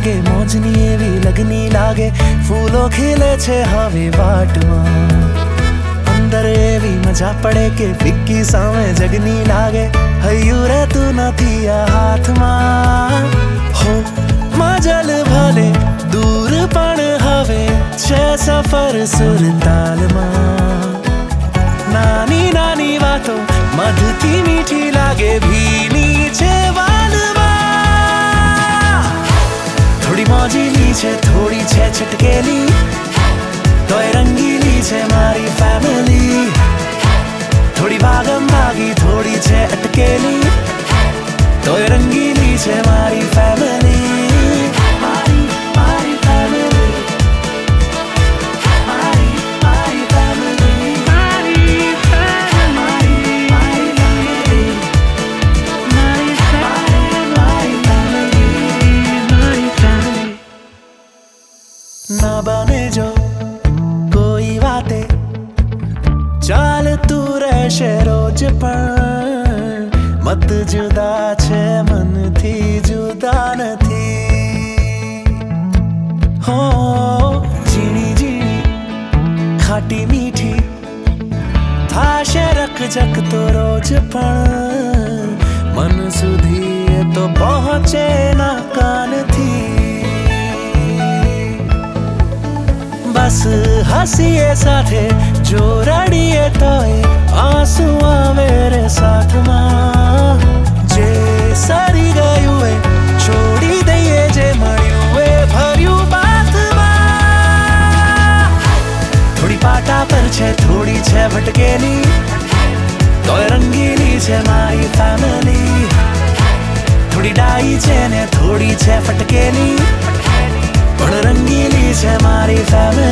લાગે, મોજની એવી લગની લાગે, ફૂલો ખીલે છે હવે વાટમાં. અંદર એવી મજા પડે કે ફિક્કી સામે જગની લાગે, હૈયું રહેતું નથી આ હાથમાં. હો મજલ ભલે દૂર પણ હવે છે સફર સુરતાલમાં. નાની નાની વાતો મધકી મીઠી લાગે, ભીની છે વાલમાં. થોડી મોજીલી છે, થોડી છે છટકેલી, તોય રંગીલી છે મારી ફેમિલી. થોડી ભાગમ ભાગી, થોડી છે અટકેલી, તોય રંગીલી છે મારી ફેમિલી. ना बने जो कोई बाते, चालતું રહેશે રોજ પણ મત જુદા છે મનથી જુદા નથી. હો ઝીણી ઝીણી ખાટી મીઠી થાશે રકજક તો રોજ પણ મન સુધી એ તો પહોંચે ના કાનથી. બસ હસીએ સાથે, જો રડીએ તોય આંસુ આવે રે સાથમાં. જે સરી ગયું એ છોડી દઈએ, જે મળ્યું એ ભર્યું બાથમાં. થોડી પાટા પર છે, થોડી છે ભટકેલી, તોય રંગીલી છે મારી ફેમિલી. થોડી ડાઈ છે ને થોડી છે ફટકેલી, પણ રંગીલી છે મારી ફેમિલી.